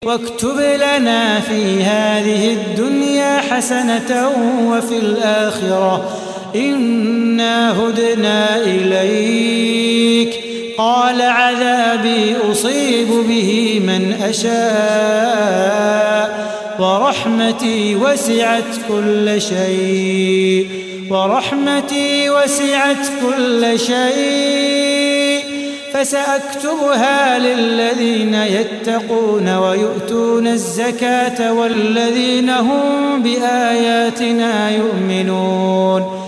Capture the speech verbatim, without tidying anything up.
واكتب لنا في هذه الدنيا حسنة وفي الآخرة إنا هدنا إليك. قال عذابي أصيب به من أشاء ورحمتي وسعت كل شيء ورحمتي وسعت كل شيء فسأكتبها للذين يتقون ويؤتون الزكاة والذين هم بآياتنا يؤمنون.